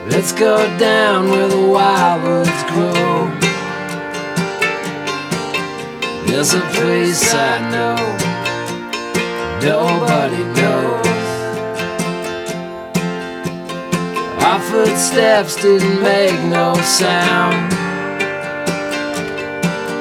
Let's go down where the wildwoods grow. There's a place I know nobody knows. Our footsteps didn't make no sound.